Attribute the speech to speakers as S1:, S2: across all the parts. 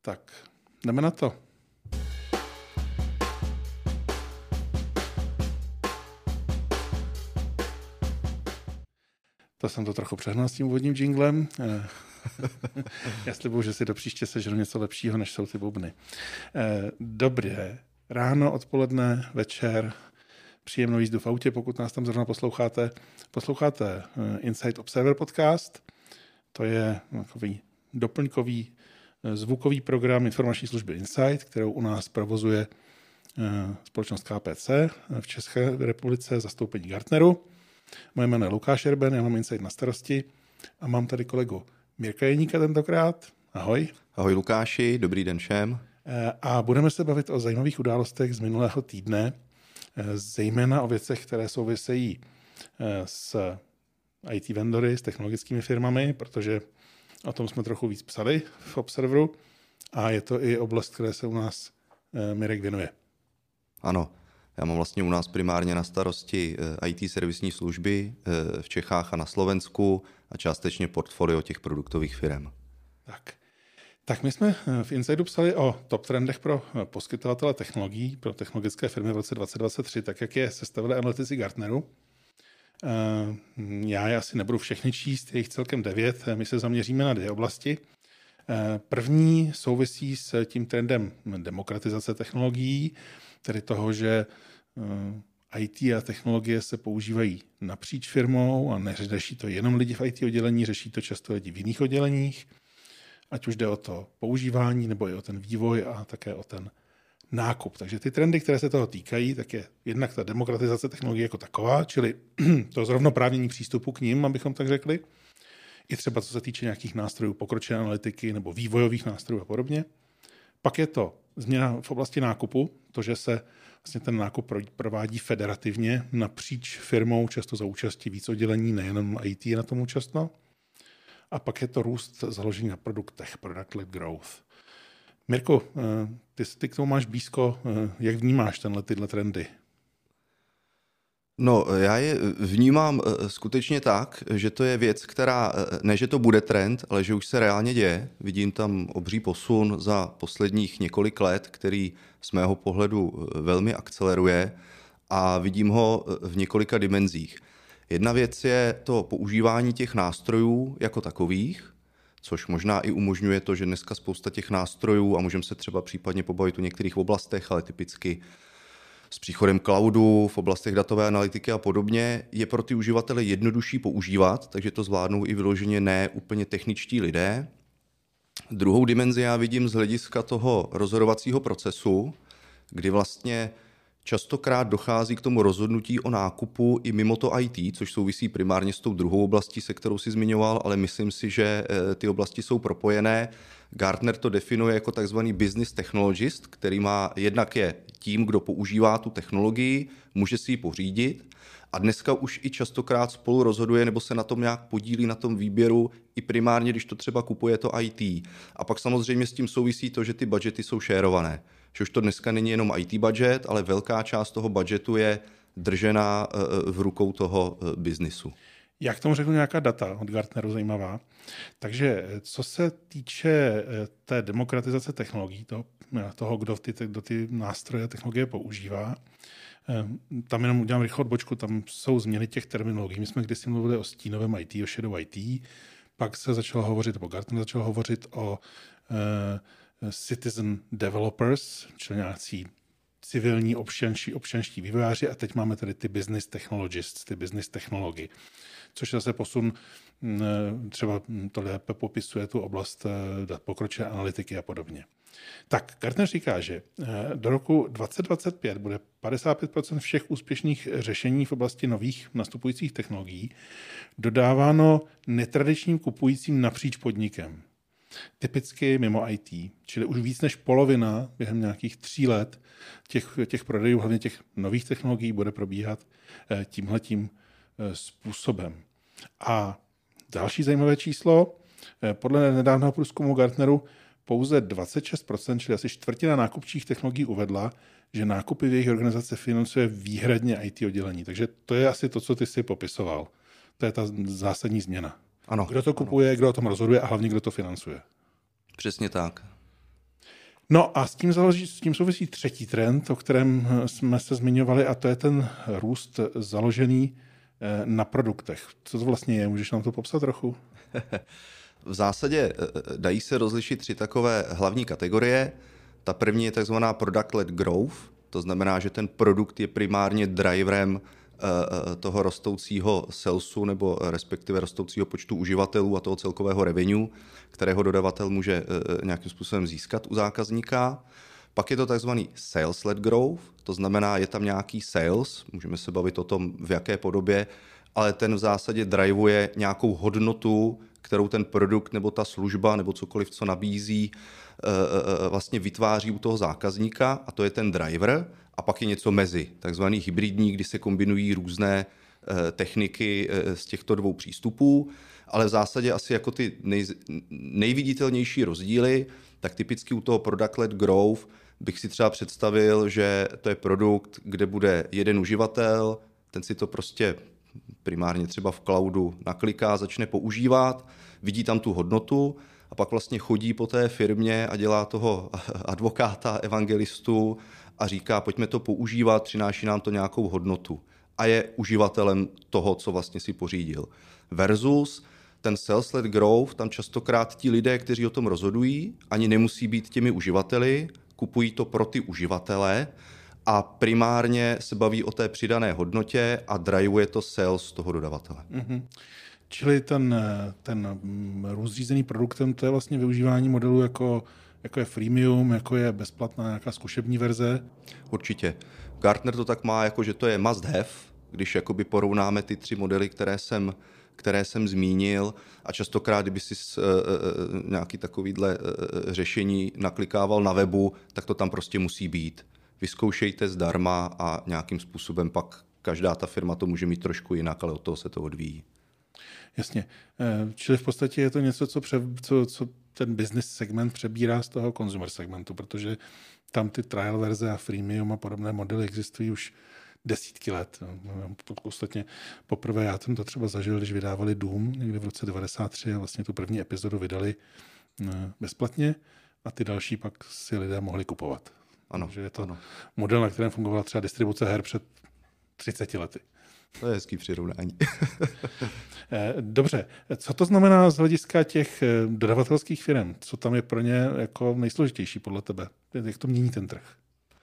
S1: Tak, jdeme na to. To jsem to trochu přehnal s tím úvodním jinglem. Já slibuju, že si do příště seženu něco lepšího, než jsou ty bubny. Dobré ráno, odpoledne, večer, příjemnou jízdu v autě, pokud nás tam zrovna posloucháte. Posloucháte Inside Observer podcast. To je takový doplňkový zvukový program informační služby Insight, kterou u nás provozuje společnost KPC v České republice, zastoupení Gartneru. Moje jméno je Lukáš Erben, já mám Insight na starosti a mám tady kolegu Mirka Jeníka tentokrát. Ahoj.
S2: Ahoj Lukáši, dobrý den všem.
S1: A budeme se bavit o zajímavých událostech z minulého týdne, zejména o věcech, které souvisejí s IT vendory, s technologickými firmami, protože o tom jsme trochu víc psali v Observeru a je to i oblast, které se u nás Mirek věnuje.
S2: Ano, já mám vlastně u nás primárně na starosti IT servisní služby v Čechách a na Slovensku a částečně portfolio těch produktových firm.
S1: Tak my jsme v Insideu psali o top trendech pro poskytovatele technologií, pro technologické firmy v roce 2023, tak jak je sestavili analytici Gartneru. Já je asi nebudu všechny číst, je jich celkem 9, my se zaměříme na 2 oblasti. První souvisí s tím trendem demokratizace technologií, tedy toho, že IT a technologie se používají napříč firmou a neřeší to jenom lidi v IT oddělení, řeší to často lidi v jiných odděleních, ať už jde o to používání, nebo i o ten vývoj a také o ten nákup. Takže ty trendy, které se toho týkají, tak je jednak ta demokratizace technologie jako taková, čili to zrovnoprávnění přístupu k ním, abychom tak řekli, i třeba co se týče nějakých nástrojů pokročilé analytiky nebo vývojových nástrojů a podobně. Pak je to změna v oblasti nákupu, to, že se vlastně ten nákup provádí federativně napříč firmou, často za účastí víc oddělení, nejenom IT je na tom účastno. A pak je to růst založený na produktech, product-led growth. Mirku, ty k tomu máš blízko, jak vnímáš tyhle trendy?
S2: No, já je vnímám skutečně tak, že to je věc, která, ne že to bude trend, ale že už se reálně děje. Vidím tam obří posun za posledních několik let, který z mého pohledu velmi akceleruje a vidím ho v několika dimenzích. Jedna věc je to používání těch nástrojů jako takových, což možná i umožňuje to, že dneska spousta těch nástrojů, a můžeme se třeba případně pobavit o některých oblastech, ale typicky s příchodem cloudu, v oblastech datové analytiky a podobně, je pro ty uživatele jednodušší používat, takže to zvládnou i vyloženě ne úplně techničtí lidé. Druhou dimenzi já vidím z hlediska toho rozhodovacího procesu, kdy vlastně častokrát dochází k tomu rozhodnutí o nákupu i mimo to IT, což souvisí primárně s tou druhou oblastí, se kterou si zmiňoval, ale myslím si, že ty oblasti jsou propojené. Gartner to definuje jako takzvaný business technologist, který má jednak je tím, kdo používá tu technologii, může si ji pořídit a dneska už i častokrát spolu rozhoduje nebo se na tom nějak podílí na tom výběru i primárně, když to třeba kupuje to IT. A pak samozřejmě s tím souvisí to, že ty budgety jsou šérované. Že už to dneska není jenom IT budget, ale velká část toho budgetu je držená v rukou toho biznisu.
S1: Já k tomu řeknu nějaká data od Gartneru zajímavá. Takže co se týče té demokratizace technologií, toho kdo ty nástroje a technologie používá, tam jenom udělám rychlou odbočku, tam jsou změny těch terminologií. My jsme kdysi mluvili o stínovém IT, o shadow IT, pak se začalo hovořit, nebo Gartner začal hovořit o citizen developers, čili nějací civilní občanští vývojáři a teď máme tady ty business technologists, ty business technology, což je zase posun, třeba to lépe popisuje tu oblast pokročilé analytiky a podobně. Tak Gartner říká, že do roku 2025 bude 55% všech úspěšných řešení v oblasti nových nastupujících technologií dodáváno netradičním kupujícím napříč podnikem. Typicky mimo IT, čili už víc než polovina během nějakých 3 let těch prodejů, hlavně těch nových technologií, bude probíhat tímhletím způsobem. A další zajímavé číslo, podle nedávného průzkumu Gartneru pouze 26%, čili asi čtvrtina nákupčích technologií uvedla, že nákupy v jejich organizace financuje výhradně IT oddělení. Takže to je asi to, co ty si popisoval. To je ta zásadní změna.
S2: Ano.
S1: Kdo to kupuje, kdo o tom rozhoduje a hlavně kdo to financuje.
S2: Přesně tak.
S1: No a s tím souvisí třetí trend, o kterém jsme se zmiňovali, a to je ten růst založený na produktech. Co to vlastně je? Můžeš nám to popsat trochu?
S2: V zásadě dají se rozlišit 3 takové hlavní kategorie. Ta první je takzvaná product-led growth, to znamená, že ten produkt je primárně driverem toho rostoucího salesu nebo respektive rostoucího počtu uživatelů a toho celkového revenue, kterého dodavatel může nějakým způsobem získat u zákazníka. Pak je to takzvaný sales-led growth, to znamená, je tam nějaký sales, můžeme se bavit o tom, v jaké podobě, ale ten v zásadě drivuje nějakou hodnotu, kterou ten produkt nebo ta služba nebo cokoliv, co nabízí, vlastně vytváří u toho zákazníka, a to je ten driver. A pak je něco mezi, takzvaný hybridní, kdy se kombinují různé techniky z těchto 2 přístupů, ale v zásadě asi jako ty nejviditelnější rozdíly, tak typicky u toho product-led growth bych si třeba představil, že to je produkt, kde bude jeden uživatel, ten si to prostě primárně třeba v cloudu nakliká, začne používat, vidí tam tu hodnotu a pak vlastně chodí po té firmě a dělá toho advokáta, evangelistu a říká, pojďme to používat, přináší nám to nějakou hodnotu. A je uživatelem toho, co vlastně si pořídil. Versus ten sales-led growth, tam častokrát ti lidé, kteří o tom rozhodují, ani nemusí být těmi uživateli, kupují to pro ty uživatele a primárně se baví o té přidané hodnotě a driveuje to sales toho dodavatele.
S1: Mm-hmm. Čili ten růst řízený produktem, to je vlastně využívání modelu jako je freemium, jako je bezplatná nějaká zkušební verze?
S2: Určitě. Gartner to tak má, jako že to je must have, když jakoby porovnáme ty 3 modely, které jsem zmínil, a častokrát, kdyby si nějaký takovýhle řešení naklikával na webu, tak to tam prostě musí být. Vyzkoušejte zdarma a nějakým způsobem pak každá ta firma to může mít trošku jinak, ale od toho se to odvíjí.
S1: Jasně. Čili v podstatě je to něco, co ten business segment přebírá z toho consumer segmentu, protože tam ty trial verze a freemium a podobné modely existují už desítky let. Ostatně poprvé já jsem to třeba zažil, když vydávali Doom někdy v roce 1993 a vlastně tu první epizodu vydali bezplatně a ty další pak si lidé mohli kupovat.
S2: Ano.
S1: Takže je to model, na kterém fungovala třeba distribuce her před 30 lety.
S2: To je hezký přirovnání.
S1: Dobře, co to znamená z hlediska těch dodavatelských firm? Co tam je pro ně jako nejsložitější podle tebe? Jak to mění ten trh?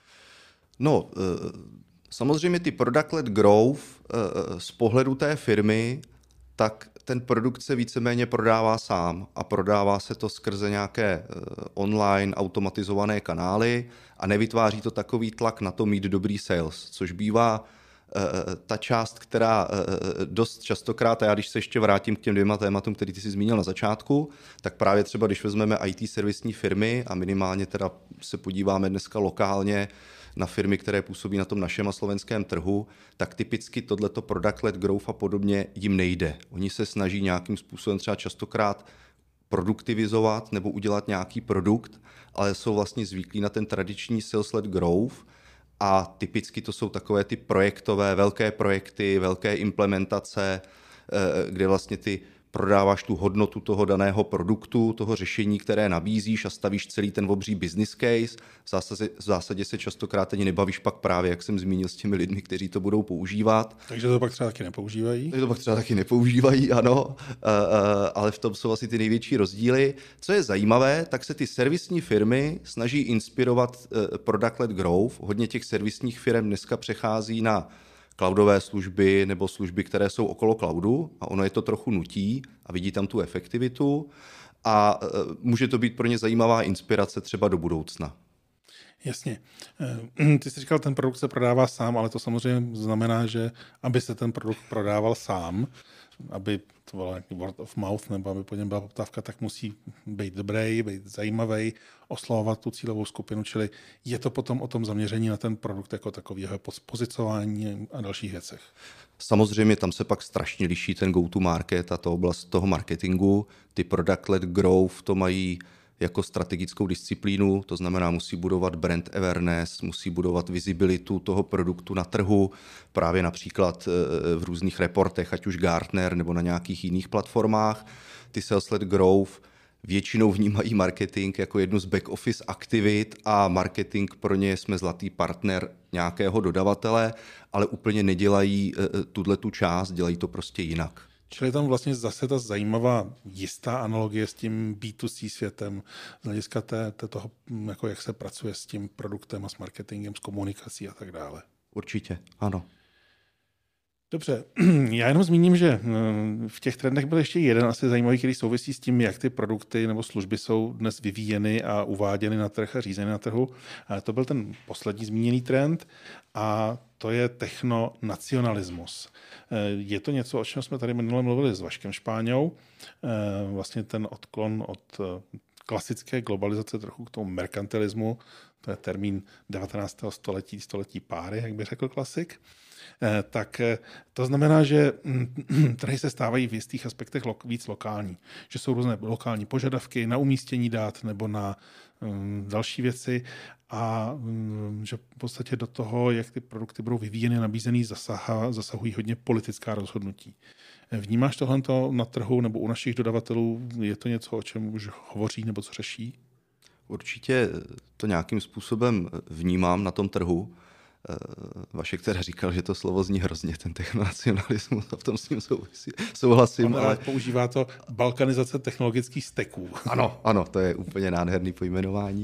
S2: No, samozřejmě ty product-led growth z pohledu té firmy, tak ten produkt se víceméně prodává sám a prodává se to skrze nějaké online automatizované kanály a nevytváří to takový tlak na to mít dobrý sales, což bývá ta část, která dost častokrát, a já když se ještě vrátím k těm 2 tématům, který ty jsi zmínil na začátku, tak právě třeba když vezmeme IT servisní firmy a minimálně teda se podíváme dneska lokálně na firmy, které působí na tom našem a slovenském trhu, tak typicky tohleto product-led growth a podobně jim nejde. Oni se snaží nějakým způsobem třeba častokrát produktivizovat nebo udělat nějaký produkt, ale jsou vlastně zvyklí na ten tradiční sales-led growth. A typicky to jsou takové ty projektové, velké projekty, velké implementace, kde vlastně ty prodáváš tu hodnotu toho daného produktu, toho řešení, které nabízíš a stavíš celý ten obří business case. V zásadě se častokrát ani nebavíš pak právě, jak jsem zmínil, s těmi lidmi, kteří to budou používat.
S1: Takže to pak třeba taky
S2: nepoužívají. Ano, ale v tom jsou asi ty největší rozdíly. Co je zajímavé, tak se ty servisní firmy snaží inspirovat product-led growth. Hodně těch servisních firm dneska přechází na cloudové služby nebo služby, které jsou okolo cloudu a ono je to trochu nutí a vidí tam tu efektivitu a může to být pro ně zajímavá inspirace třeba do budoucna.
S1: Jasně. Ty jsi říkal, ten produkt se prodává sám, ale to samozřejmě znamená, že aby se ten produkt prodával sám, aby to bylo nějaký word of mouth, nebo aby po něm byla poptávka, tak musí být dobrý, být zajímavý, oslovovat tu cílovou skupinu, čili je to potom o tom zaměření na ten produkt jako takový, jeho pozicování a dalších věcech.
S2: Samozřejmě tam se pak strašně liší ten go-to-market a to oblast toho marketingu. Ty product-led growth to mají jako strategickou disciplínu, to znamená, musí budovat brand awareness, musí budovat visibilitu toho produktu na trhu, právě například v různých reportech, ať už Gartner nebo na nějakých jiných platformách. Ty sales-led growth většinou vnímají marketing jako jednu z back office aktivit a marketing pro ně jsme zlatý partner nějakého dodavatele, ale úplně nedělají tu část, dělají to prostě jinak.
S1: Čili tam vlastně zase ta zajímavá jistá analogie s tím B2C světem, z hlediska toho, jako jak se pracuje s tím produktem a s marketingem, s komunikací a tak dále.
S2: Určitě, ano.
S1: Dobře, já jenom zmíním, že v těch trendech byl ještě jeden asi zajímavý, který souvisí s tím, jak ty produkty nebo služby jsou dnes vyvíjeny a uváděny na trh a řízeny na trhu. A to byl ten poslední zmíněný trend a to je technonacionalismus. Je to něco, o čem jsme tady minule mluvili s Vaškem Špáňou, vlastně ten odklon od klasické globalizace trochu k tomu merkantilismu, to je termín 19. století páry, jak by řekl klasik. Tak to znamená, že trhy se stávají v jistých aspektech víc lokální. Že jsou různé lokální požadavky na umístění dat nebo na další věci a že v podstatě do toho, jak ty produkty budou vyvíjeny a nabízený, zasahují hodně politická rozhodnutí. Vnímáš tohle na trhu nebo u našich dodavatelů? Je to něco, o čem už hovoří nebo co řeší?
S2: Určitě to nějakým způsobem vnímám na tom trhu. Vašek teda říkal, že to slovo zní hrozně, ten technonacionalismus, a v tom s ním souhlasím.
S1: Ale používá to balkanizace technologických steků.
S2: Ano, to je úplně nádherný pojmenování.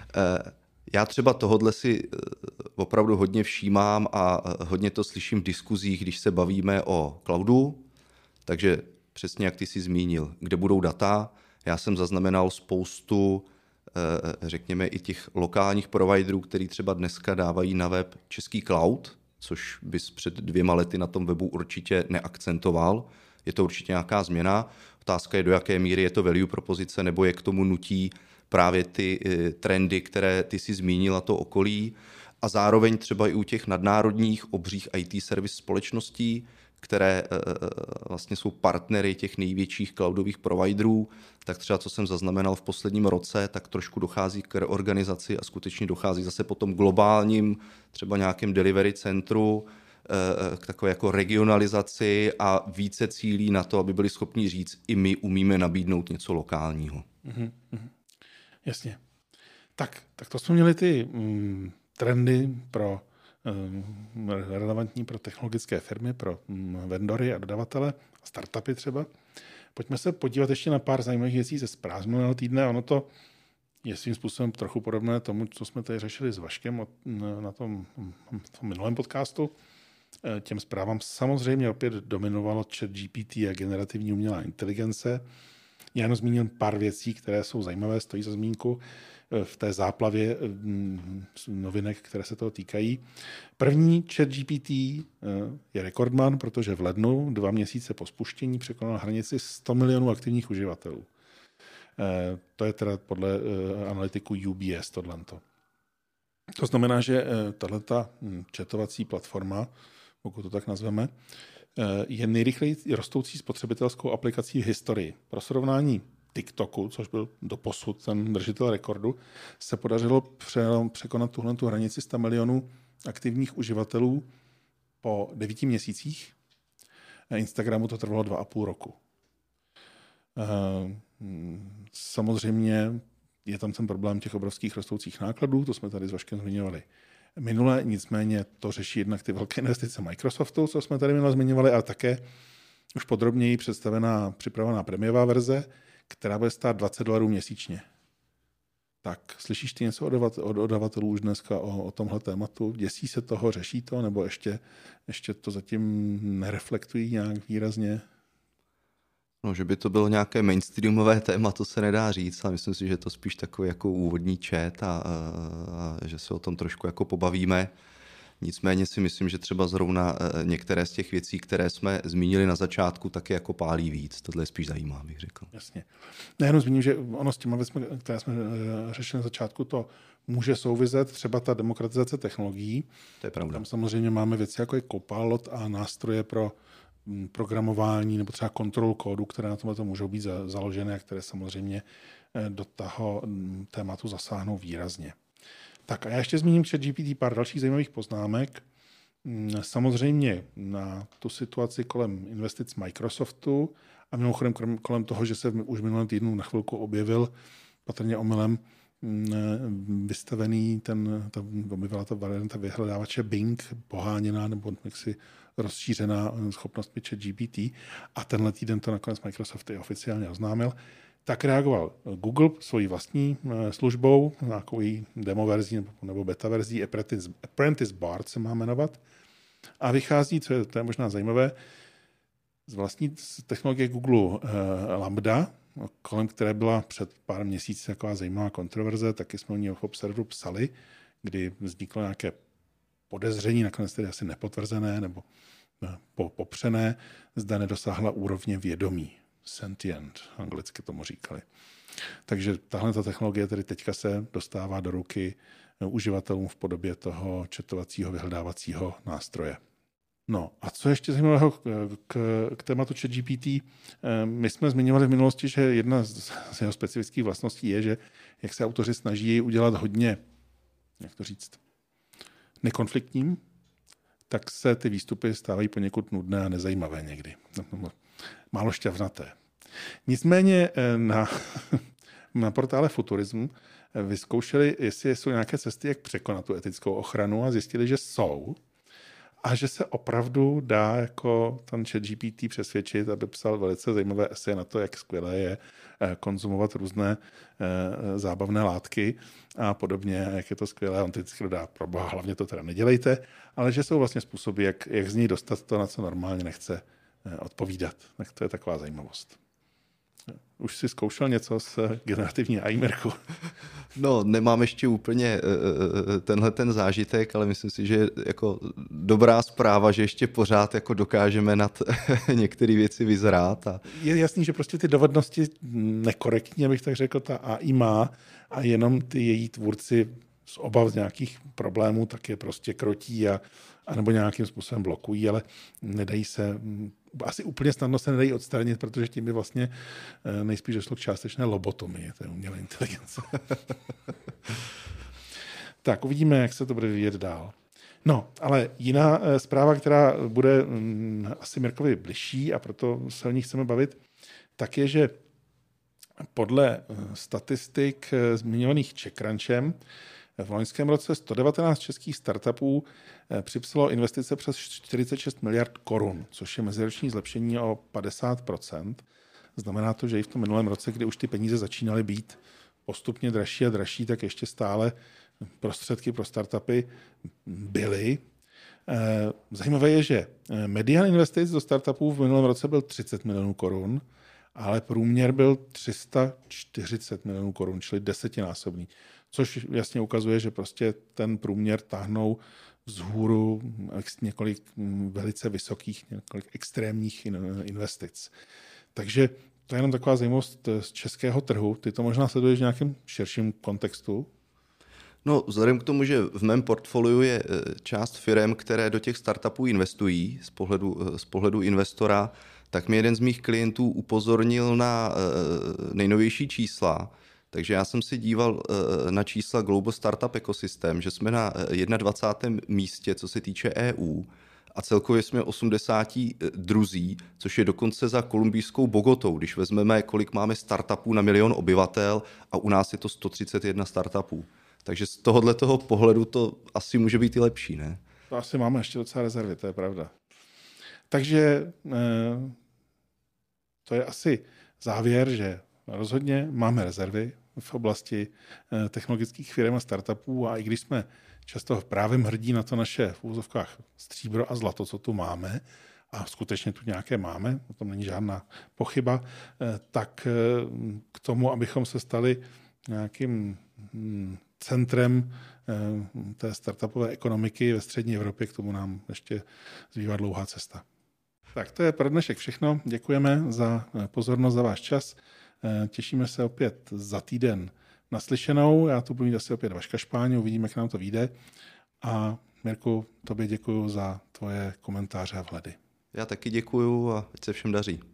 S2: Já třeba tohodle si opravdu hodně všímám a hodně to slyším v diskuzích, když se bavíme o cloudu, takže přesně jak ty jsi zmínil, kde budou data, já jsem zaznamenal spoustu řekněme i těch lokálních providerů, který třeba dneska dávají na web český cloud, což bys před 2 lety na tom webu určitě neakcentoval. Je to určitě nějaká změna. Otázka je, do jaké míry je to value propozice, nebo je k tomu nutí právě ty trendy, které ty si zmínila, to okolí. A zároveň třeba i u těch nadnárodních obřích IT service společností, které vlastně jsou partnery těch největších cloudových providerů, tak třeba co jsem zaznamenal v posledním roce, tak trošku dochází k reorganizaci a skutečně dochází zase po tom globálním třeba nějakém delivery centru k takové jako regionalizaci a více cílí na to, aby byli schopni říct, i my umíme nabídnout něco lokálního.
S1: Jasně. Tak to jsme měli ty trendy pro relevantní pro technologické firmy, pro vendory a dodavatele, startupy třeba. Pojďme se podívat ještě na pár zajímavých věcí ze zpráv minulého týdne. Ono to je svým způsobem trochu podobné tomu, co jsme tady řešili s Vaškem na tom minulém podcastu. Těm zprávám samozřejmě opět dominovalo ChatGPT a generativní umělá inteligence. Já jenom zmíním pár věcí, které jsou zajímavé, stojí za zmínku v té záplavě novinek, které se toho týkají. První ChatGPT je rekordman, protože v lednu, 2 měsíce po spuštění, překonal hranici 100 milionů aktivních uživatelů. To je teda podle analytiku UBS tohleto. To znamená, že tato chatovací platforma, pokud to tak nazveme, je nejrychleji rostoucí spotřebitelskou aplikací v historii. Pro srovnání TikToku, což byl doposud ten držitel rekordu, se podařilo překonat tuhletu hranici 100 milionů aktivních uživatelů po 9 měsících. Instagramu to trvalo 2,5 roku. Samozřejmě je tam ten problém těch obrovských rostoucích nákladů, to jsme tady s Vaškem zmiňovali minule, nicméně to řeší jednak ty velké investice Microsoftu, co jsme tady minule zmiňovali, ale také už podrobněji připravená prémiová verze, která bude stát $20 měsíčně. Tak slyšíš ty něco od dodavatelů už dneska o tomhle tématu? Děsí se toho, řeší to, nebo ještě to zatím nereflektují nějak výrazně?
S2: No, že by to bylo nějaké mainstreamové téma, to se nedá říct, a myslím si, že to spíš takový jako úvodní chat a že se o tom trošku jako pobavíme. Nicméně si myslím, že třeba zrovna některé z těch věcí, které jsme zmínili na začátku, taky jako pálí víc. Tohle je spíš zajímá, bych řekl.
S1: Jasně. Nejenom zmíním, že ono s těma věcmi, které jsme řešili na začátku, to může souviset, třeba ta demokratizace technologií.
S2: To je pravda.
S1: Tam samozřejmě máme věci jako je Copilot a nástroje pro programování nebo třeba kontrolu kódu, které na tomhle můžou být založené a které samozřejmě do toho tématu zasáhnou výrazně. Tak a já ještě zmíním ChatGPT pár dalších zajímavých poznámek. Samozřejmě na tu situaci kolem investic Microsoftu a mimochodem kolem toho, že se už minulý týdnu na chvilku objevil patrně omylem vystavený objevila ta varianta vyhledávače Bing poháněná nebo jaksi rozšířená schopnostmi ChatGPT a tenhle týden to nakonec Microsoft i oficiálně oznámil, tak reagoval Google svojí vlastní službou, nějakou demo verzí nebo beta verzí Apprentice Bard se má jmenovat a vychází, to je možná zajímavé, z vlastní technologie Google Lambda, kolem které byla před pár měsíci taková zajímavá kontroverze, taky jsme o ní v Observeru psali, kdy vzniklo nějaké podezření, nakonec tedy asi nepotvrzené nebo popřené, zda nedosáhla úrovně vědomí. Sentient, anglicky tomu říkali. Takže tahle ta technologie tedy teďka se dostává do ruky uživatelům v podobě toho četovacího vyhledávacího nástroje. No a co ještě zajímavého k tématu ChatGPT? My jsme zmiňovali v minulosti, že jedna z jeho specifických vlastností je, že jak se autoři snaží udělat hodně, jak to říct, nekonfliktním, tak se ty výstupy stávají poněkud nudné a nezajímavé někdy. Málo šťavnaté. Nicméně na portále Futurism vyzkoušeli, jestli jsou nějaké cesty, jak překonat tu etickou ochranu a zjistili, že jsou. A že se opravdu dá jako ten ChatGPT přesvědčit, aby psal velice zajímavé eseje na to, jak skvělé je konzumovat různé zábavné látky a podobně, jak je to skvělé. On teď dodá, proboha, hlavně to teda nedělejte, ale že jsou vlastně způsoby, jak z ní dostat to, na co normálně nechce odpovídat. Tak to je taková zajímavost. Už jsi zkoušel něco s generativní AI, Mirku?
S2: No, nemám ještě úplně tenhle ten zážitek, ale myslím si, že je jako dobrá zpráva, že ještě pořád jako dokážeme nad některé věci vyzrát.
S1: Je jasný, že prostě ty dovednosti nekorektně, abych tak řekl, ta AI má a jenom ty její tvůrci z obav z nějakých problémů tak je prostě krotí a nebo nějakým způsobem blokují, ale nedají se, asi úplně snadno se nedají odstranit, protože tím by vlastně nejspíš došlo k částečné lobotomii té umělé inteligence. Tak, uvidíme, jak se to bude vyvíjet dál. No, ale jiná zpráva, která bude asi Mirkovi bližší a proto se o ní chceme bavit, tak je, že podle statistik zmiňovaných CzechCrunchem v loňském roce 119 českých startupů připsalo investice přes 46 miliard korun, což je meziroční zlepšení o 50%. Znamená to, že i v tom minulém roce, kdy už ty peníze začínaly být postupně dražší a dražší, tak ještě stále prostředky pro startupy byly. Zajímavé je, že medián investic do startupů v minulém roce byl 30 milionů korun, ale průměr byl 340 milionů korun, čili desetinásobný. Což jasně ukazuje, že prostě ten průměr táhnou vzhůru několik velice vysokých, několik extrémních investic. Takže to je jenom taková zajímavost z českého trhu. Ty to možná sleduješ v nějakém širším kontextu?
S2: No, vzhledem k tomu, že v mém portfoliu je část firem, které do těch startupů investují z pohledu investora, tak mi jeden z mých klientů upozornil na nejnovější čísla. Takže já jsem si díval na čísla Global Startup Ecosystem, že jsme na 21. místě, co se týče EU, a celkově jsme 82. což je dokonce za kolumbijskou Bogotou, když vezmeme, kolik máme startupů na 1 milion obyvatel a u nás je to 131 startupů. Takže z tohoto pohledu to asi může být i lepší, ne?
S1: To asi máme ještě docela rezervy, to je pravda. Takže to je asi závěr, že rozhodně máme rezervy v oblasti technologických firm a startupů a i když jsme často právě hrdí na to naše v úvozovkách stříbro a zlato, co tu máme, a skutečně tu nějaké máme, o tom není žádná pochyba, tak k tomu, abychom se stali nějakým centrem té startupové ekonomiky ve střední Evropě, k tomu nám ještě zbývá dlouhá cesta. Tak to je pro dnešek všechno. Děkujeme za pozornost, za váš čas. Těšíme se opět za týden naslyšenou. Já tu budu mít asi opět Vaška Špáň, uvidíme, jak nám to vyjde. A Mirku, tobě děkuju za tvoje komentáře a vhledy.
S2: Já taky děkuju a ať se všem daří.